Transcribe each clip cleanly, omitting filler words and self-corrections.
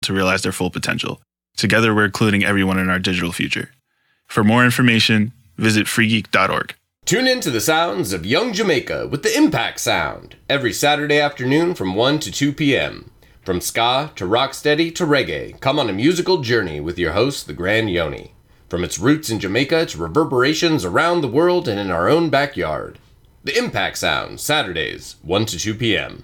to realize their full potential. Together, we're including everyone in our digital future. For more information, visit freegeek.org. Tune in to the sounds of Young Jamaica with the Impact Sound every Saturday afternoon from 1 to 2 p.m. From ska to rocksteady to reggae, come on a musical journey with your host, the Grand Yoni. From its roots in Jamaica to reverberations around the world and in our own backyard. The Impact Sound, Saturdays, 1 to 2 p.m.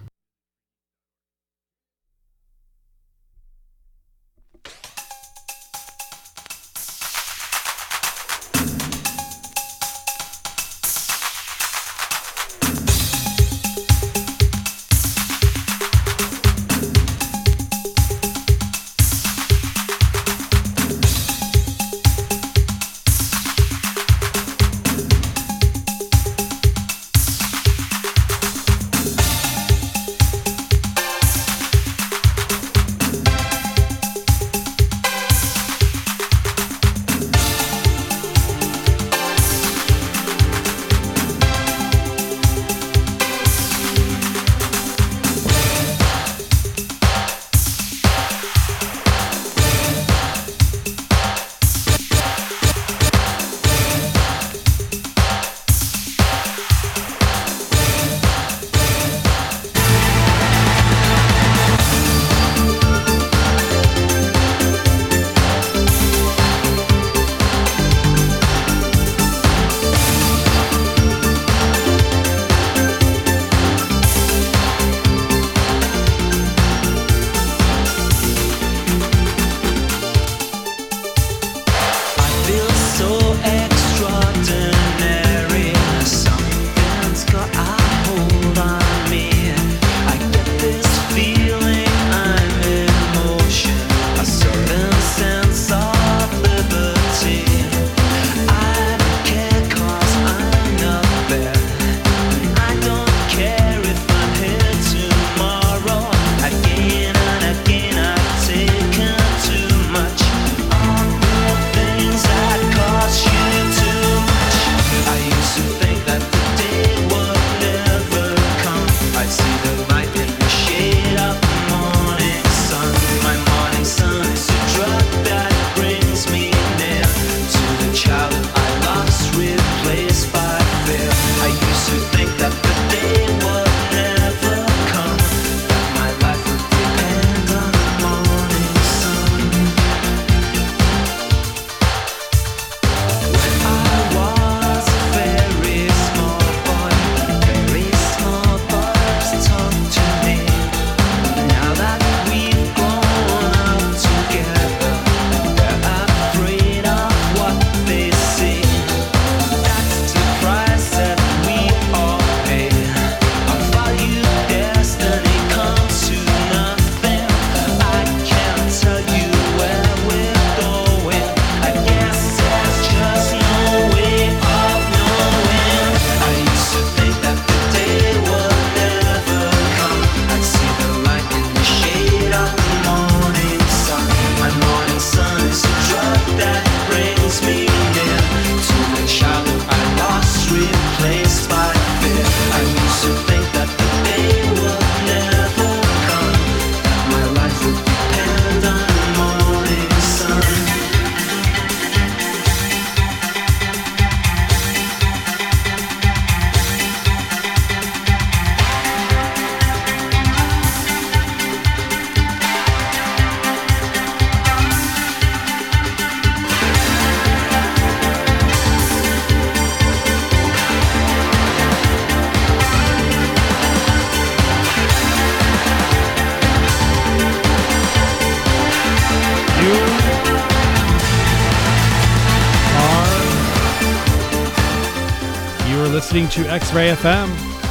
Listening to X-Ray FM,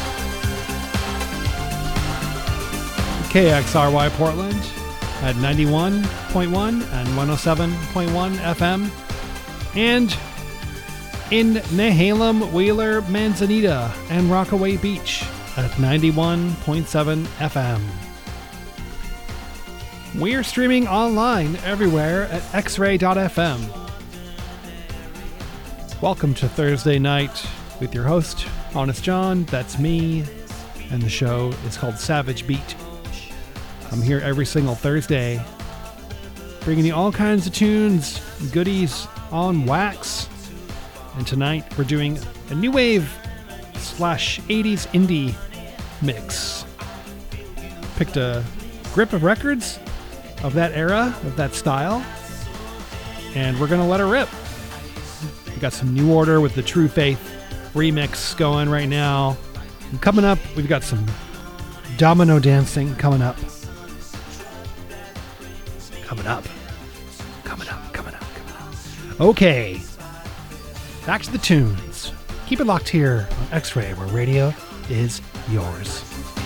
KXRY Portland at 91.1 and 107.1 FM, and in Nehalem, Wheeler, Manzanita, and Rockaway Beach at 91.7 FM. We're streaming online everywhere at xray.fm. Welcome to Thursday night with your host, Honest John, that's me, and the show is called Savage Beat. I'm here every single Thursday bringing you all kinds of tunes, goodies on wax. And tonight we're doing a new wave / 80s indie mix. Picked a grip of records of that era, of that style, and we're gonna let her rip. We got some New Order with the True Faith remix going right now. And coming up, we've got some domino dancing coming up. Okay, back to the tunes. Keep it locked here on X-Ray, where radio is yours.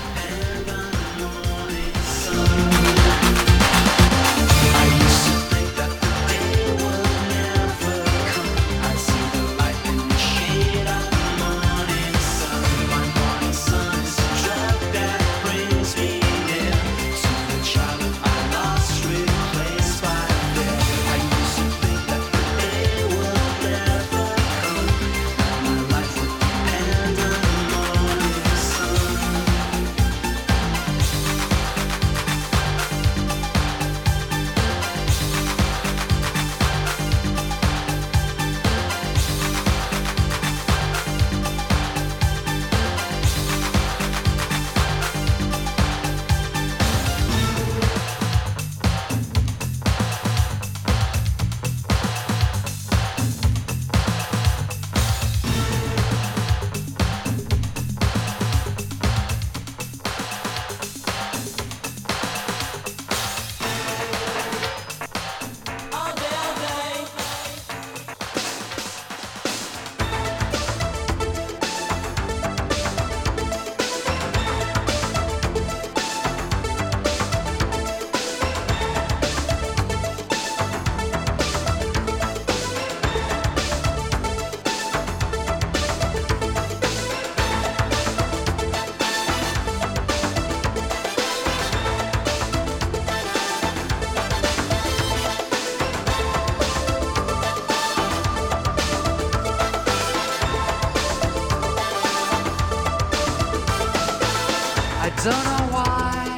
Don't know why,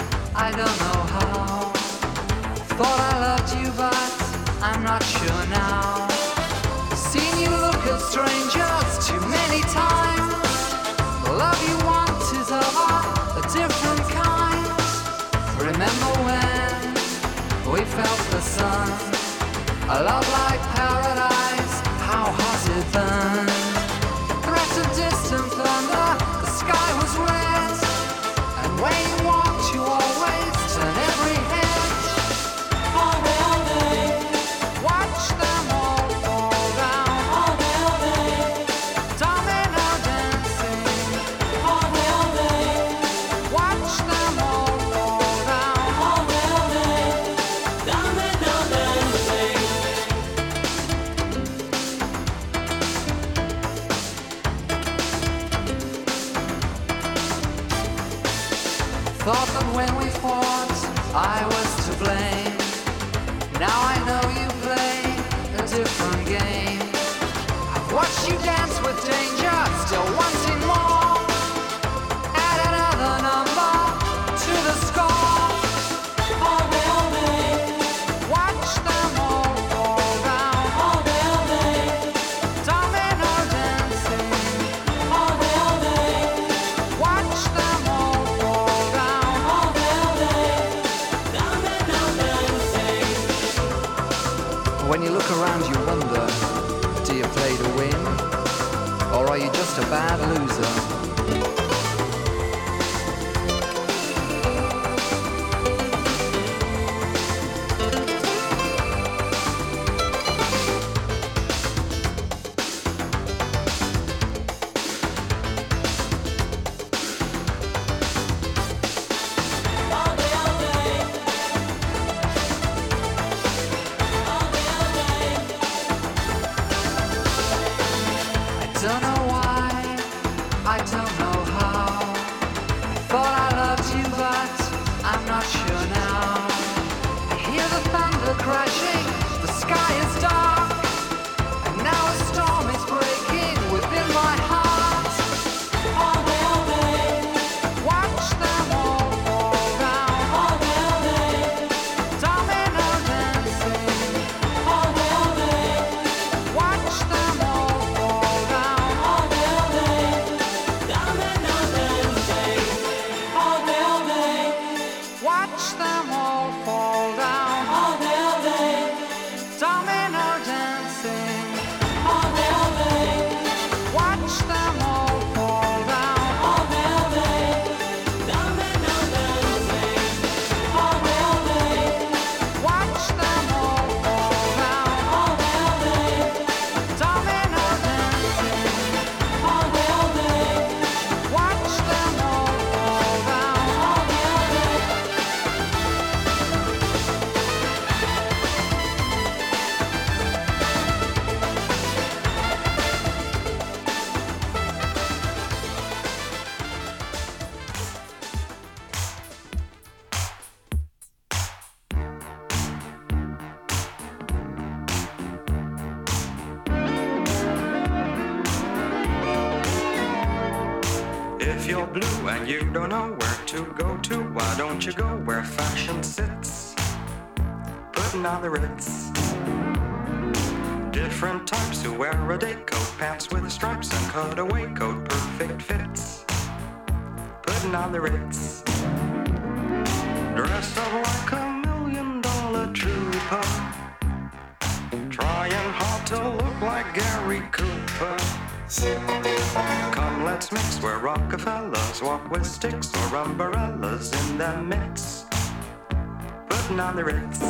I don't know how. Thought I loved you, but I'm not sure now. Seen you look at strangers too many times. The love you want is of a different kind. Remember when we felt the sun? A love like paradise, how has it burned? Threat of distant thunder, the sky was red. When you walked, you always turn every head. All day, watch them all fall down. All day, domino dancing. All day, watch them all fall down. All day, domino dancing. Thought that when we fought, I was to blame. Now I know you play a different game. I've watched you dance with danger, still wanting more. Add another number to the score. All day, watch them all fall down. All day, domino dancing. All day, watch them all fall down. When you look around you wonder, do you play to win? Or are you just a bad loser? Don't know why, I don't blue and you don't know where to go to, why don't you go where fashion sits? Putting on the Ritz. Different types who wear a day coat, pants with stripes and cutaway coat, perfect fits. Putting on the Ritz. Dressed up like $1 million trooper, trying hard to look like Gary Cooper. Come, let's mix where Rockefellers walk with sticks or umbrellas in their midst. Putting on the Ritz.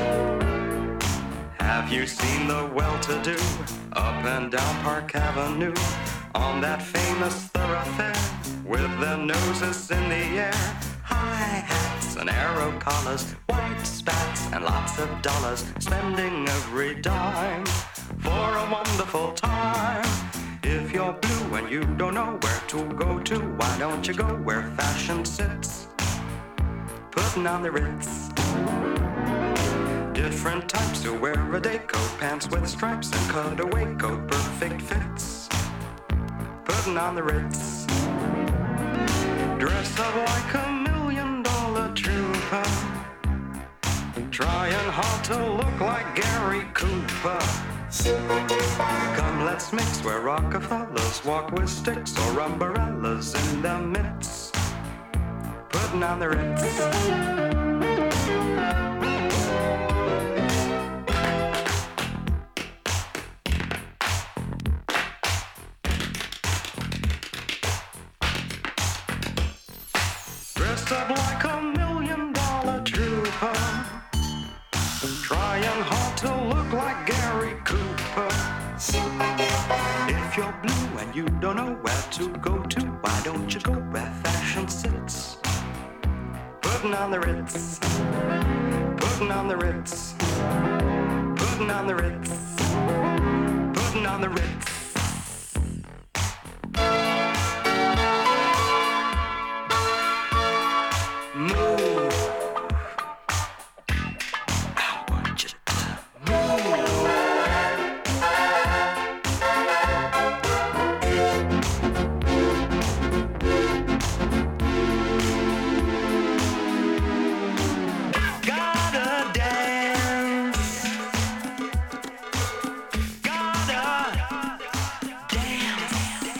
Have you seen the well-to-do up and down Park Avenue on that famous thoroughfare with their noses in the air? High hats and arrow collars, white spats and lots of dollars, spending every dime for a wonderful time. If you're blue and you don't know where to go to, why don't you go where fashion sits? Putting on the Ritz. Different types who wear a day coat, pants with stripes and cutaway coat, perfect fits. Putting on the Ritz. Dressed up like $1 million trooper, trying hard to look like Gary Cooper. Come, let's mix where Rockefellers walk with sticks or umbrellas in their midst. Putting on the Ritz. Dressed up like $1 million trooper, trying hard to look like Gary Cooper. If you're blue and you don't know where to go to, why don't you go where fashion sits? Putting on the Ritz. Putting on the Ritz. Putting on the Ritz. Putting on the Ritz. Move. I want you to move. Gotta dance. Gotta dance.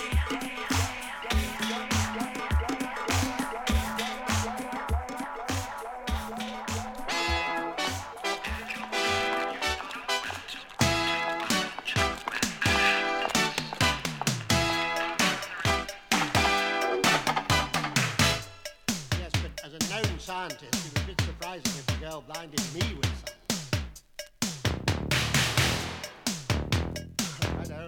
Yes, but as a known scientist, it was a bit surprising if the girl blinded me with something. I know.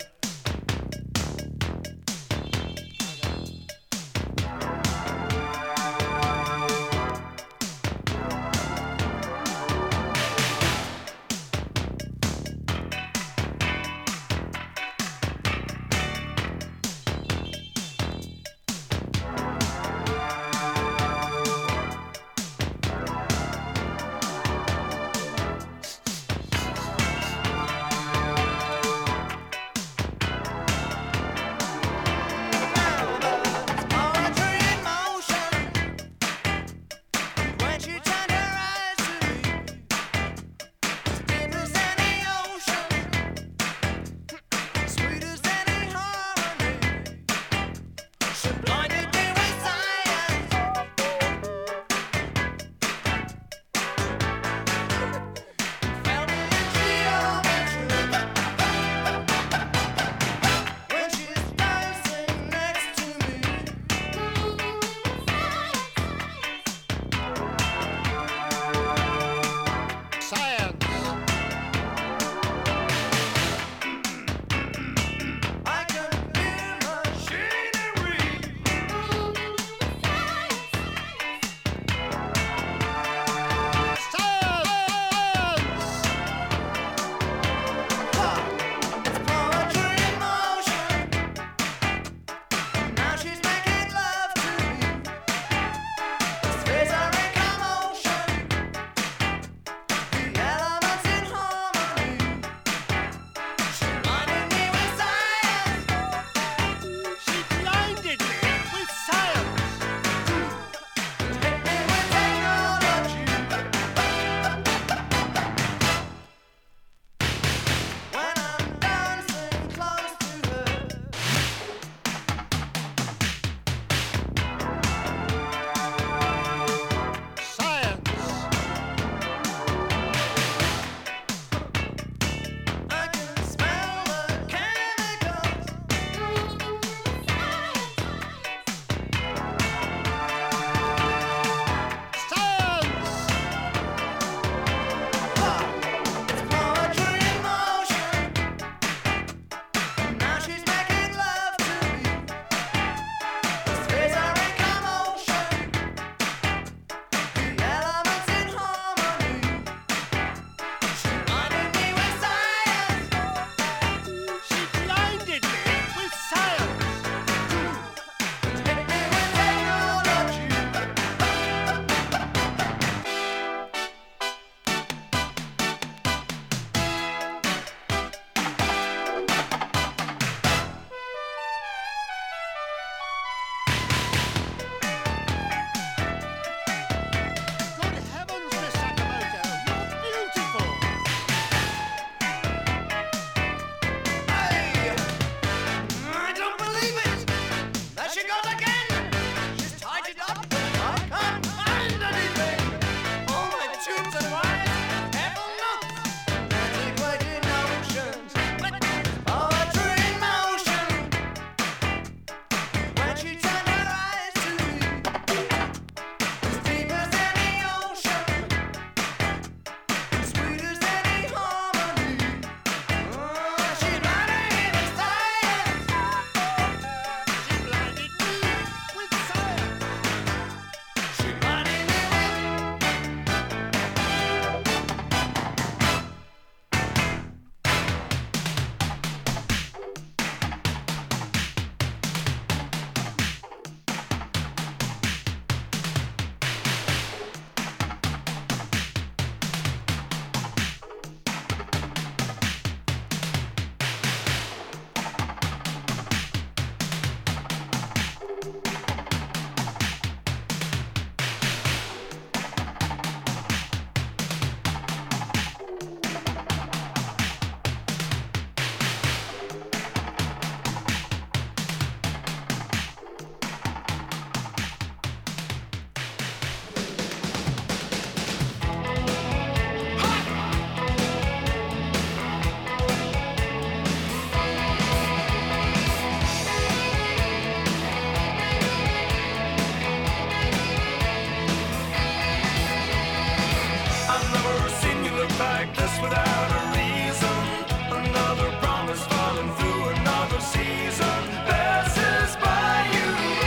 like this without a reason. Another promise falling through another season passes by you.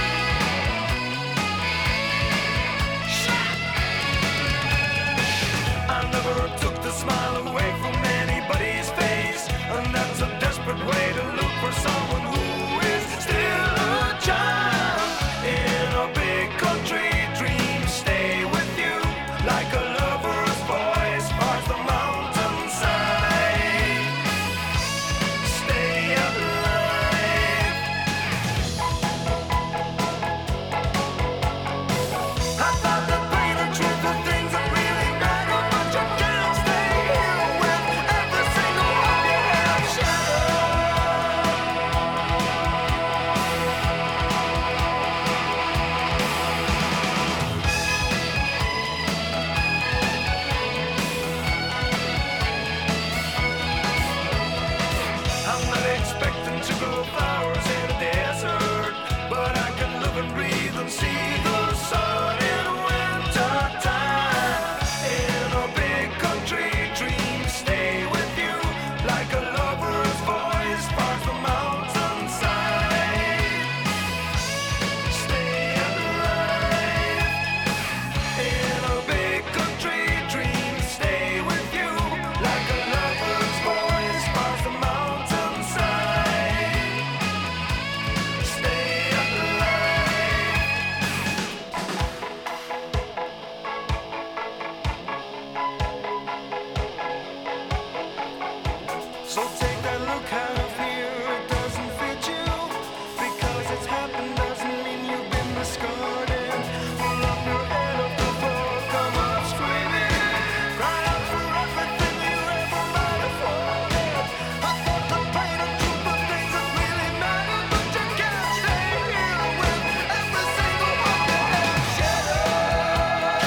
I never took the smile away from anybody's face, and that's a desperate way to look for someone who is still a child in a big country dream. Stay with you like a lover's voice parts the mountainside. Stay alive. I thought that pain and truth were things that really matter, but you can't stay here with every single one you have I'm not expecting to grow flowers in a desert, but I can live and breathe and see the sun in winter time. In a big country dream, stay with you like a lover's voice parts the mountainside. Stay alive. In a big country dream, stay with you like a lover's voice parts the mountainside. Stay alive. So take that look out of here, it doesn't fit you. Because it's happened doesn't mean you've been discarded. Pull up your head off the floor, come up screaming. Cry out for everything you ever might have wanted. I thought the pain and truth were things that really matter, but you can't stay here with every single one you have shattered.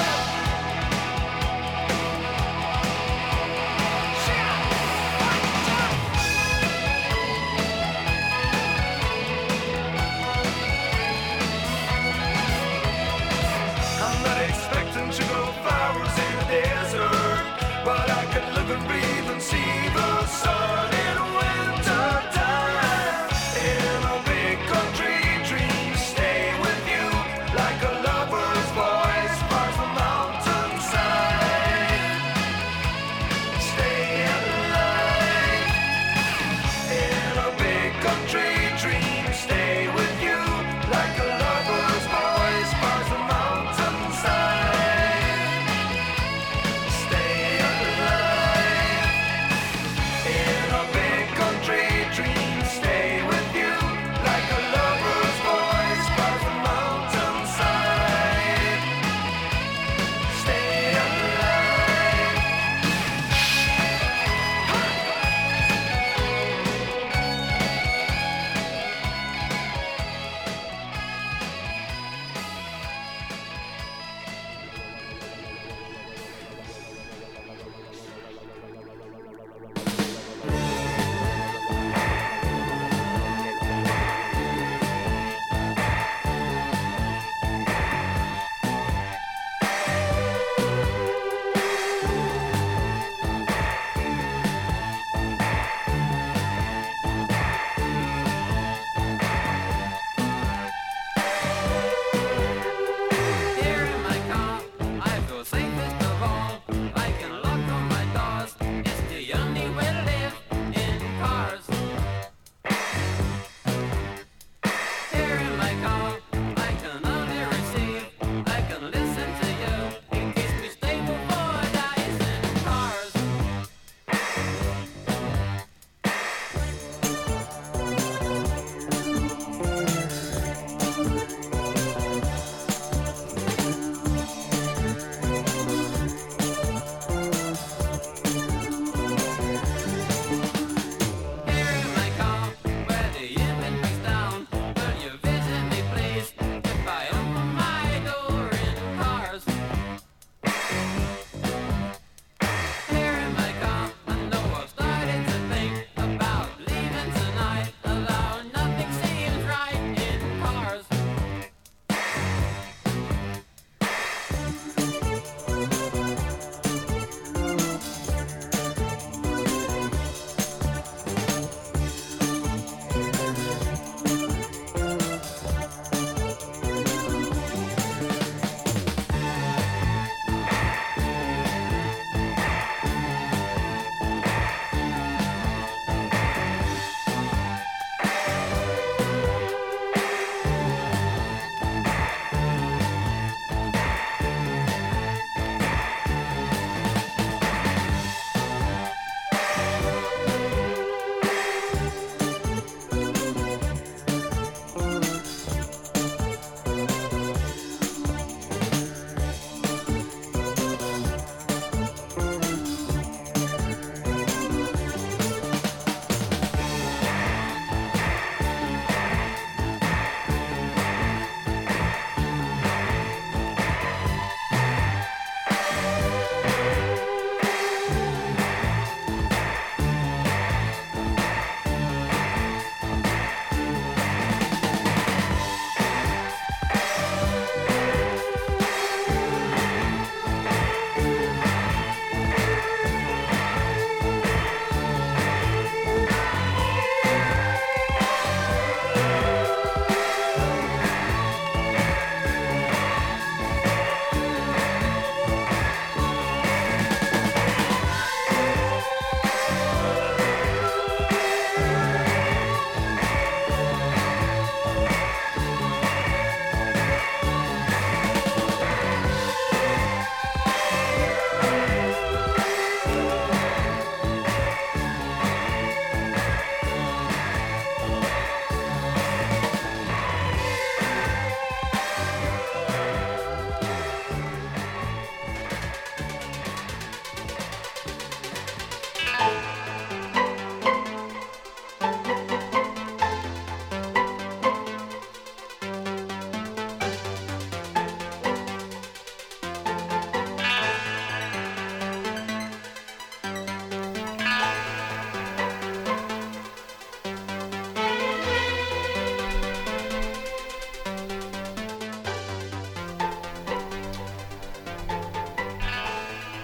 I'm not expecting to grow flowers in a desert, but I can live and breathe and see the sun in winter time. In a big country dream, stay with you like a lover's voice parts the mountainside. Stay alive. In a big country dream, stay with you like a lover's voice parts the mountainside. Stay alive.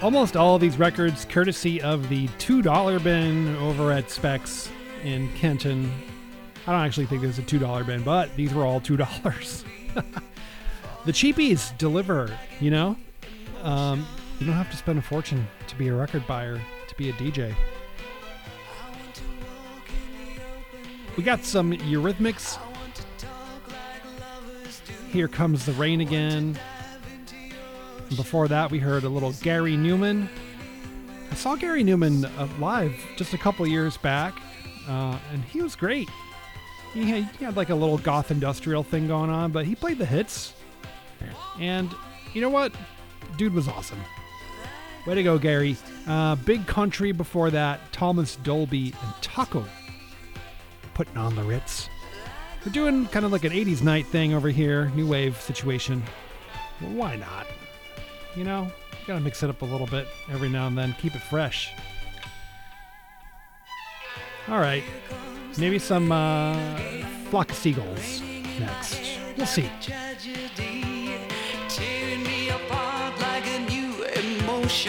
Almost all of these records courtesy of the $2 bin over at Specs in Kenton. I don't actually think there's a $2 bin, but these were all $2. The cheapies deliver, you know? You don't have to spend a fortune to be a record buyer, to be a DJ. We got some Eurythmics. Here Comes the Rain Again. And before that, we heard a little Gary Newman. I saw Gary Newman live just a couple years back, and he was great. He had like a little goth industrial thing going on, but he played the hits. And you know what? Dude was awesome. Way to go, Gary. Big Country before that, Thomas Dolby and Taco putting on the Ritz. We're doing kind of like an 80s night thing over here, new wave situation. Well, why not? You know, you gotta mix it up a little bit every now and then, keep it fresh. All right, maybe some Flock of Seagulls next. We'll see. Tearing me apart like a new emotion.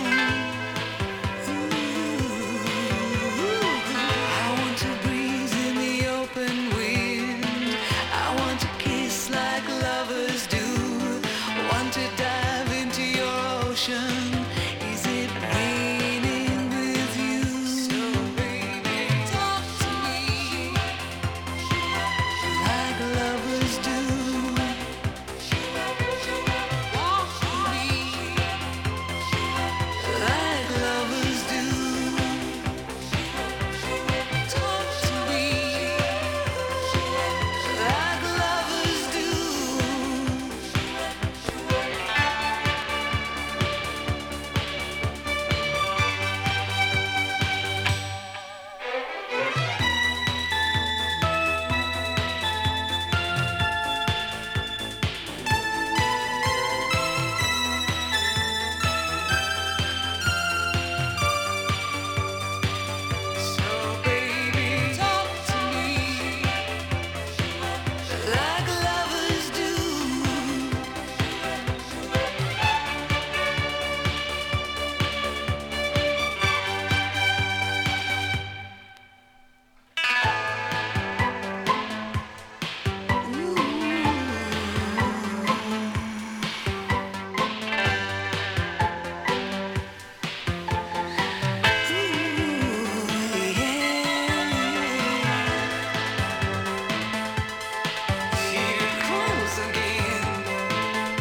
I want to breathe in the open wind. I want to kiss like lovers do. Want to dive into your ocean. Is it raining with you? So baby, talk to me like lovers do. Walk with me like lovers do. Talk to me like lovers do. So baby, talk to me like lovers do. Here comes again.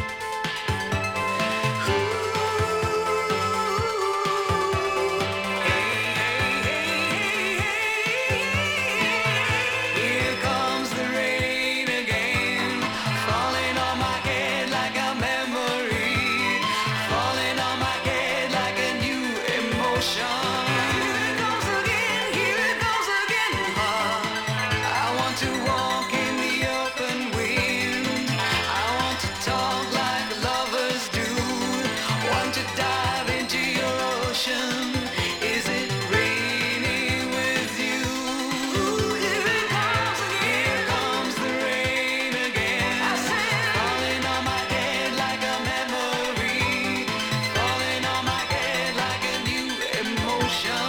Here comes the rain again, falling on my head like a memory, falling on my head like a new emotion. Here it goes again, here it goes again. I want to walk in the open wind. I want to talk like lovers do. Want to dive into your ocean. Is it raining with you? Here it comes again. Here comes the rain again. I said, falling on my head like a memory, falling on my head like a new emotion.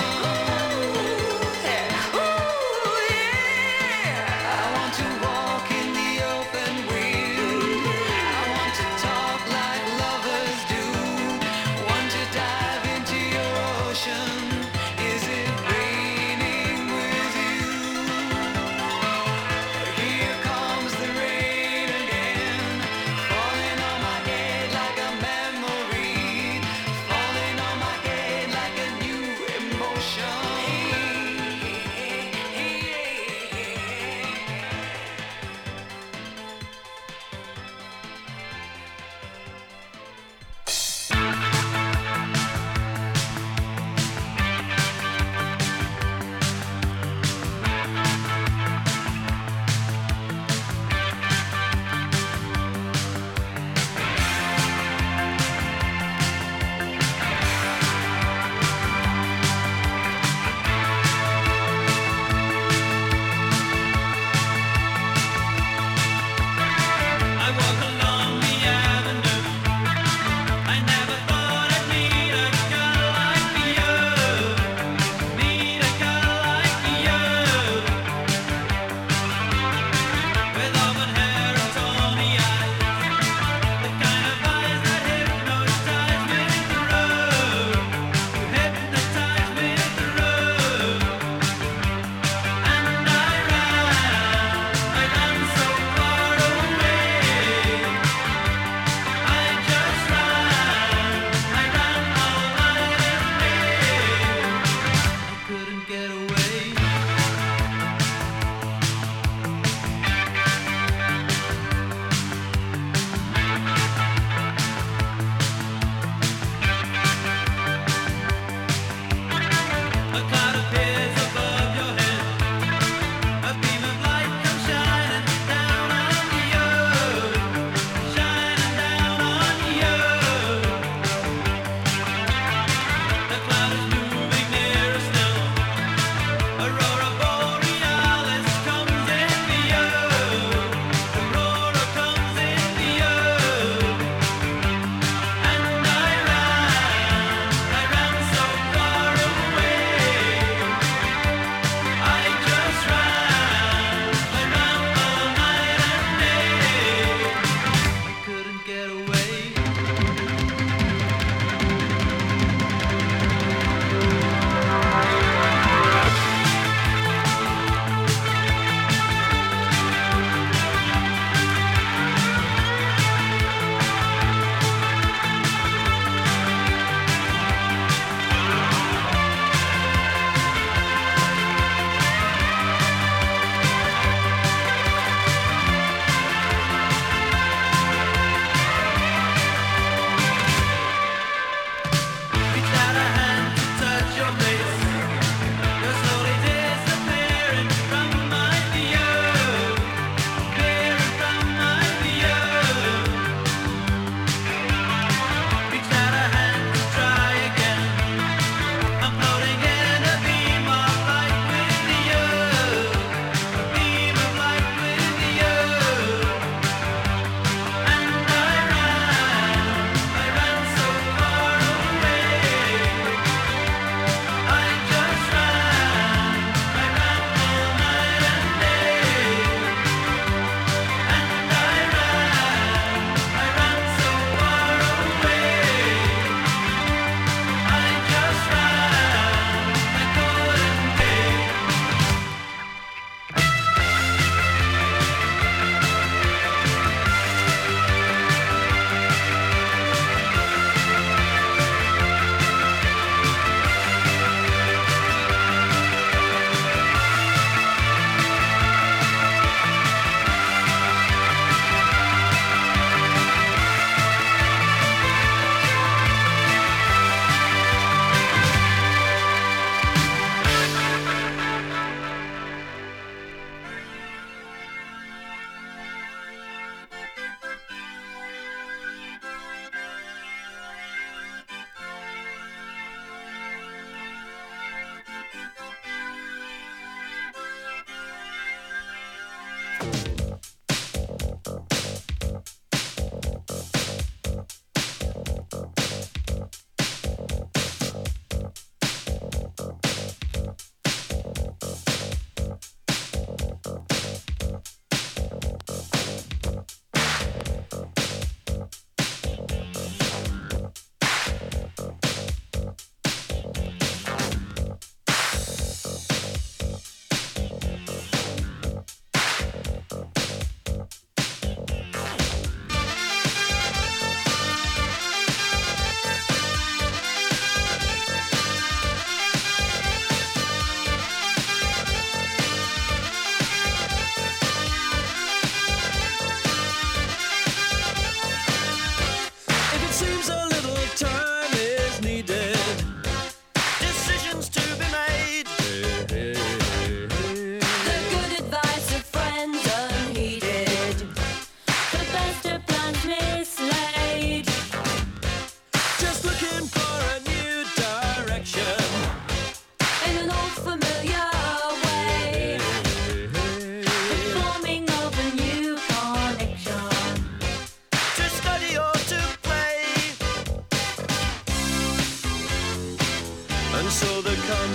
Yeah. Ooh, yeah. I want to walk in the open wind. I want to talk like lovers do. Want to dive into your ocean. Is it raining with you? Here comes the rain again, falling on my head like a memory, falling on my head like a new emotion.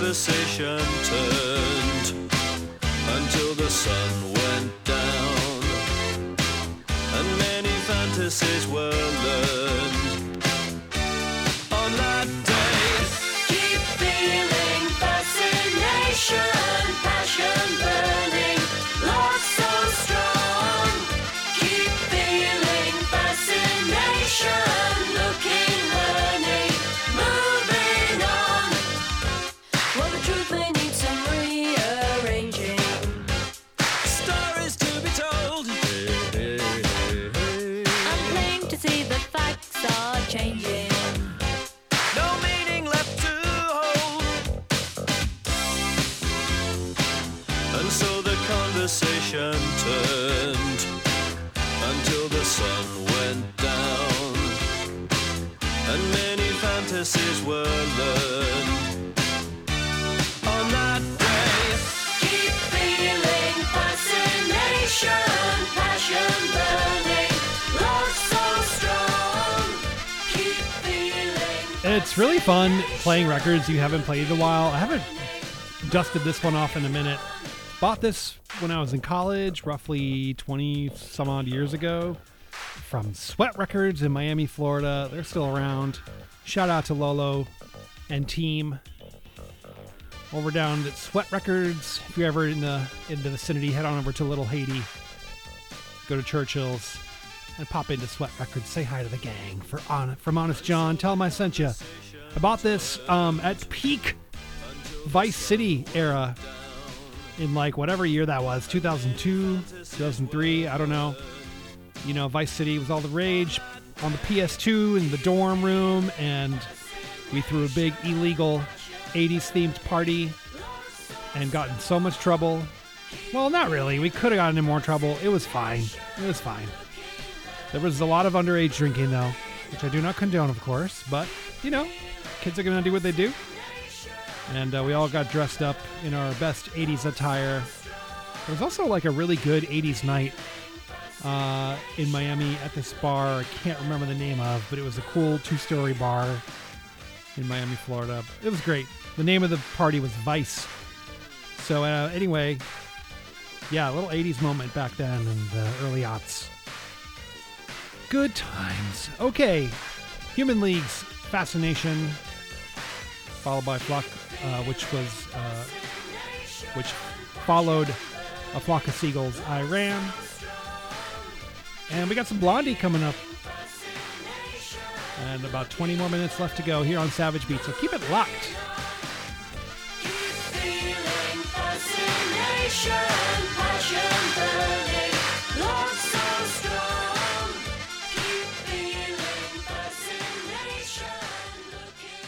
conversation turned until the sun went down, and many fantasies were learned on that day. Keep feeling fascination, passion burning, love so strong. Keep feeling fascination, looking, learning, moving on. Well, the truth may need some rearranging. Stories to be told. I'm plain to see the facts are changing. No meaning left to hold. And so the conversation turned until the sun went down, and many fantasies were learned on that day. Keep feeling fascination, passion burning, love so strong. Keep feeling. It's really fun playing records you haven't played in a while. I haven't dusted this one off in a minute. Bought this when I was in college, roughly 20 some odd years ago, from Sweat Records in Miami, Florida. They're still around. Shout out to Lolo and team over down at Sweat Records. If you're ever in the vicinity, head on over to Little Haiti, go to Churchill's, and pop into Sweat Records. Say hi to the gang from Honest John. Tell them I sent you. I bought this at peak Vice City era in like whatever year that was, 2002, 2003, I don't know. You know, Vice City was all the rage on the PS2 in the dorm room, and we threw a big illegal 80s themed party and got in so much trouble. Well, not really. We could have gotten in more trouble. It was fine. It was fine. There was a lot of underage drinking, though, which I do not condone, of course, but, you know, kids are going to do what they do. And we all got dressed up in our best 80s attire. There was also like a really good 80s night in Miami at this bar I can't remember the name of, but it was a cool 2-story bar in Miami, Florida. It was great. The name of the party was Vice. So anyway, yeah, a little 80s moment back then in the early aughts. Good times. Okay, Human League's Fascination, followed by Flock, which followed A Flock of Seagulls, I Ran. And we got some Blondie coming up. And about 20 more minutes left to go here on Savage Beat, so keep it locked. Keep feeling fascination, passion burning, love so strong. Keep feeling fascination, looking,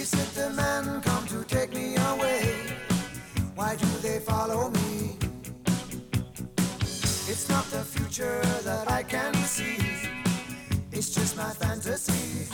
Is it the men come to take me away? Why do they follow me? It's not the future that I can see. It's just my fantasy.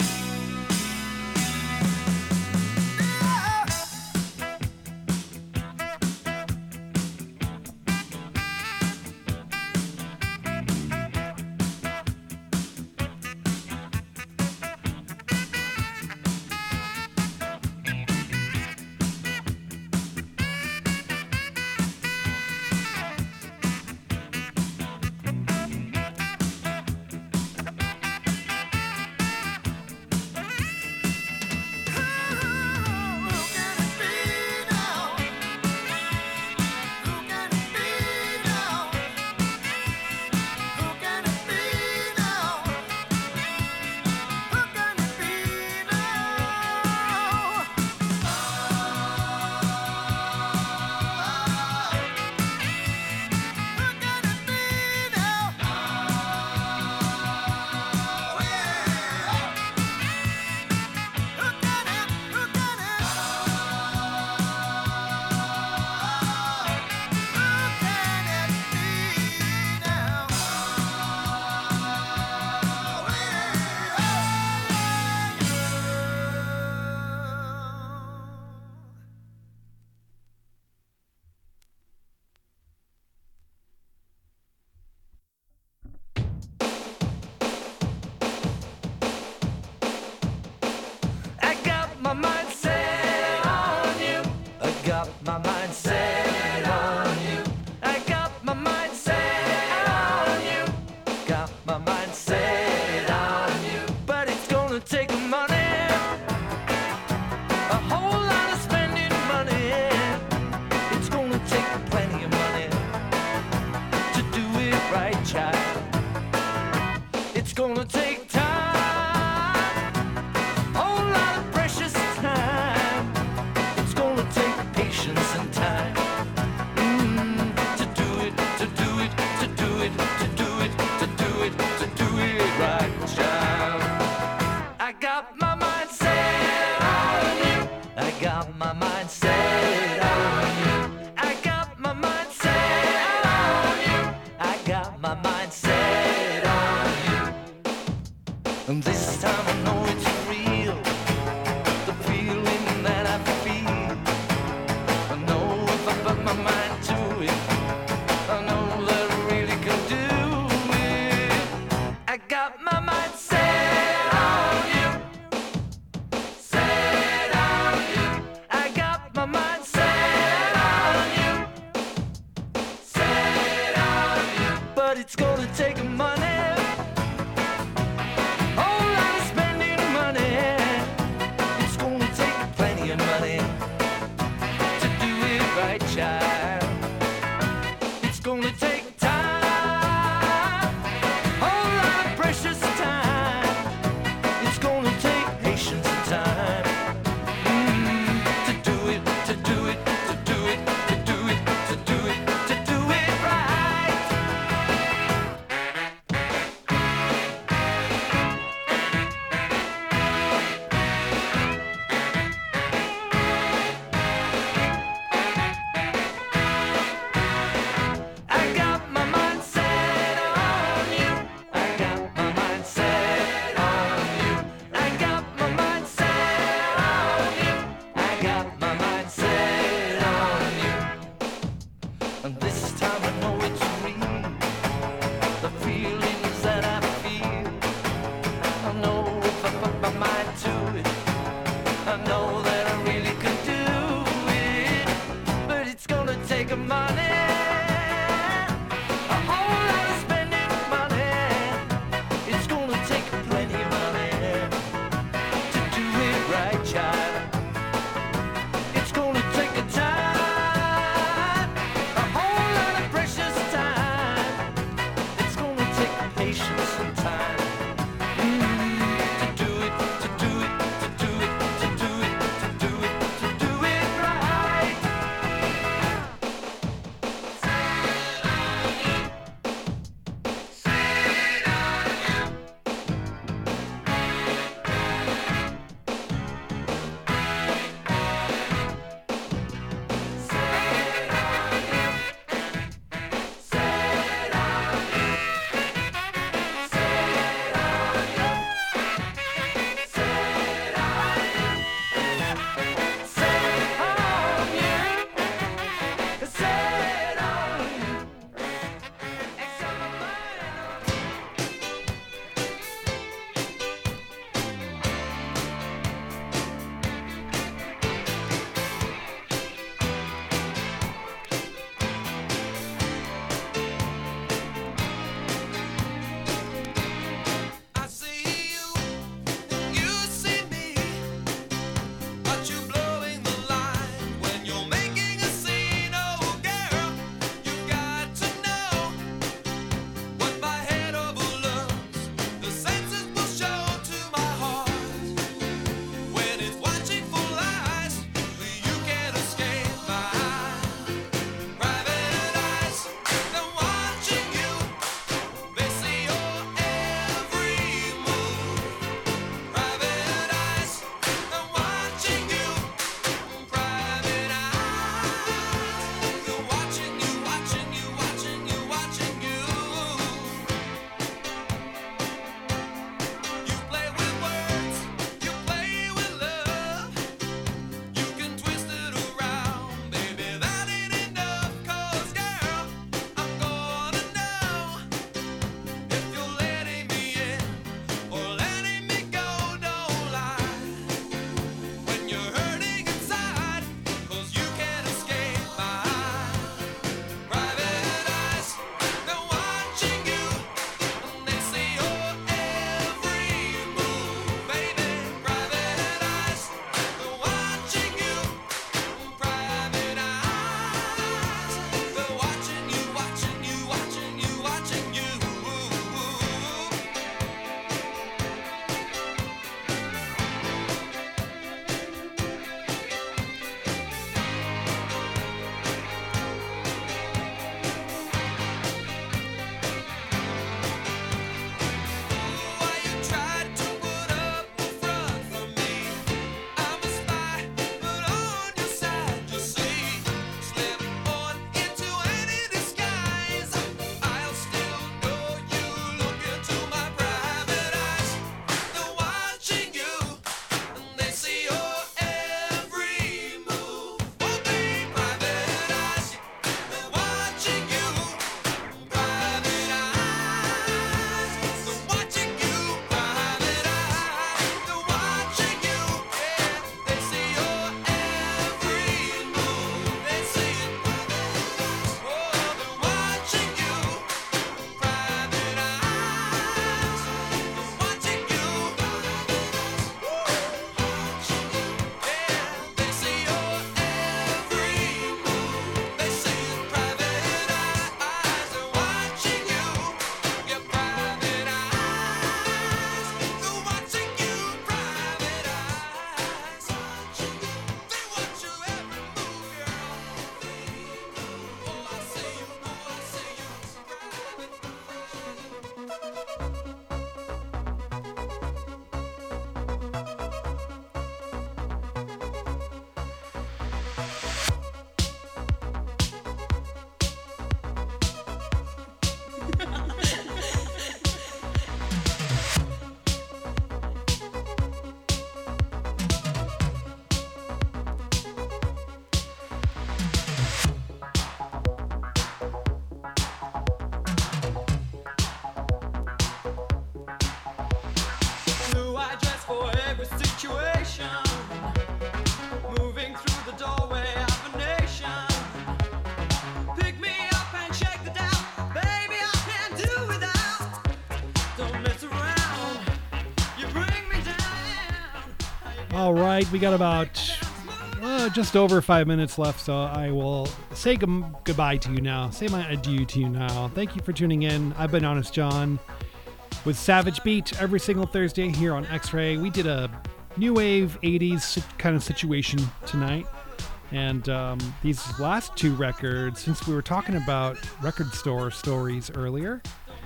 All right, we got about just over 5 minutes left, so I will say goodbye to you now. Say my adieu to you now. Thank you for tuning in. I've been Honest John with Savage Beat every single Thursday here on X-Ray. We did a new wave 80s kind of situation tonight. And these last two records, since we were talking about record store stories earlier,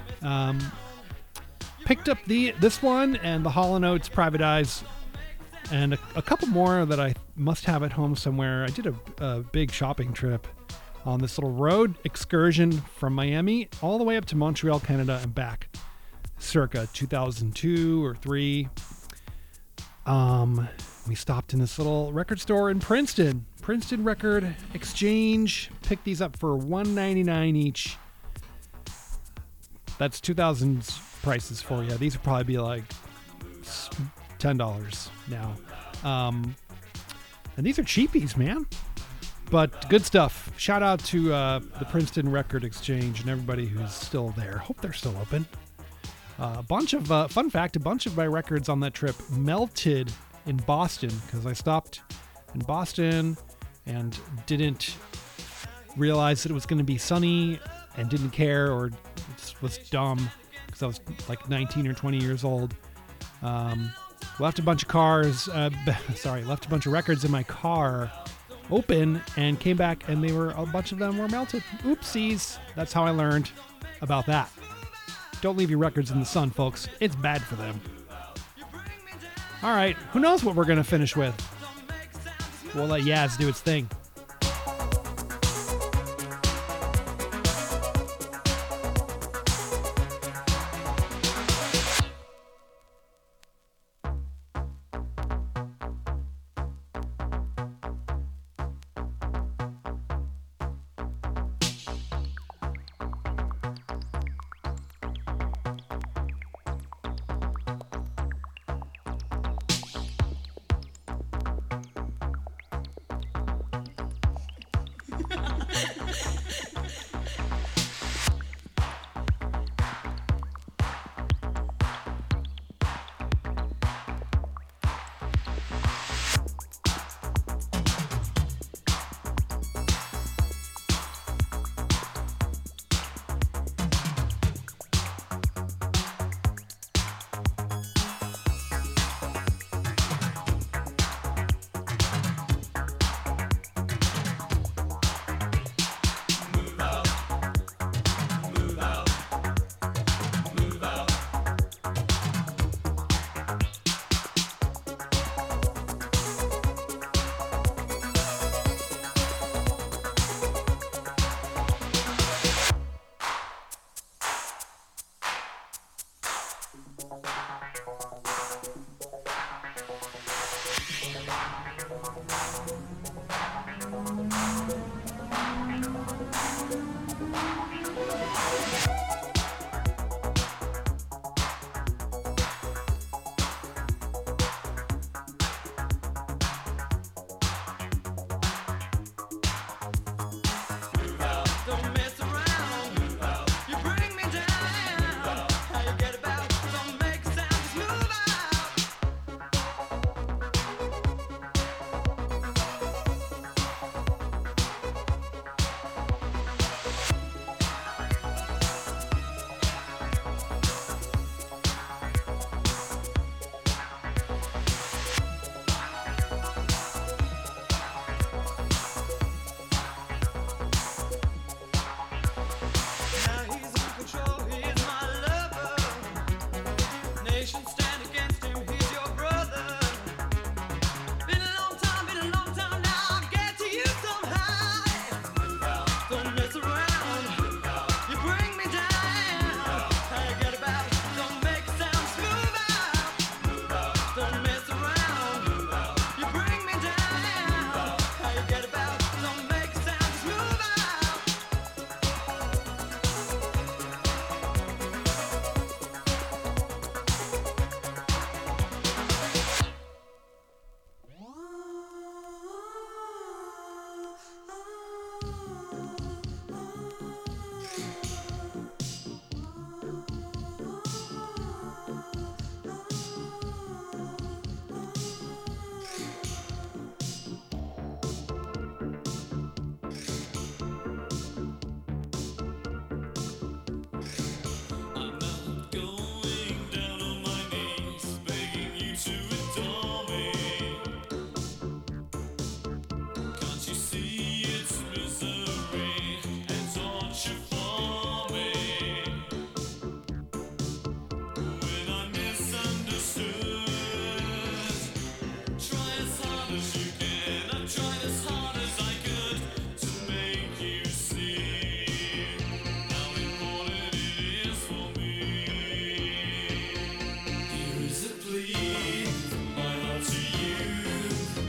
picked up this one and the Hall & Oates Private Eyes, and a couple more that I must have at home somewhere. I did a big shopping trip on this little road excursion from Miami all the way up to Montreal, Canada, and back, circa 2002 or 3. We stopped in this little record store in Princeton Record Exchange. Picked these up for $1.99 each. That's 2000's prices for you. These would probably be like $10 now. And these are cheapies, man. But good stuff. Shout out to the Princeton Record Exchange and everybody who's still there. Hope they're still open. Fun fact, a bunch of my records on that trip melted in Boston because I stopped in Boston and didn't realize that it was going to be sunny and didn't care, or just was dumb because I was like 19 or 20 years old. Left a bunch of records in my car open and came back, and a bunch of them were melted. Oopsies. That's how I learned about that. Don't leave your records in the sun, folks. It's bad for them. All right, who knows what we're going to finish with? We'll let Yaz do its thing.